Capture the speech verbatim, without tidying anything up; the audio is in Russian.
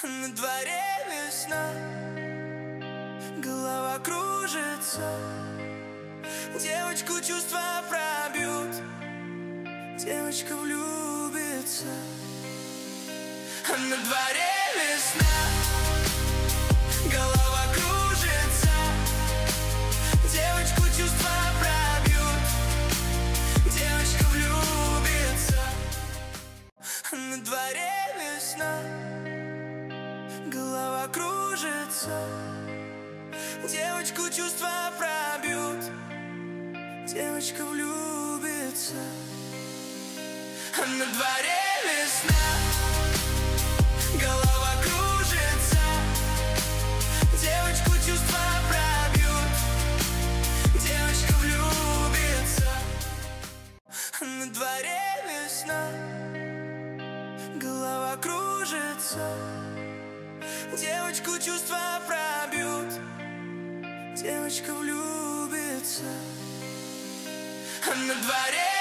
На дворе весна, голова кружится, девочку чувства пробьют, девочка влюбится. На дворе весна, голова кружится, девочку чувства пробьют, девочка влюбится. На дворе весна, голова кружится, девочку чувства пробьют, девочка влюбится. На дворе весна, голова кружится, девочку чувства пробьют, девочка влюбится. На дворе весна, голова кружится, девочку чувства пробьют, девочка влюбится. На дворе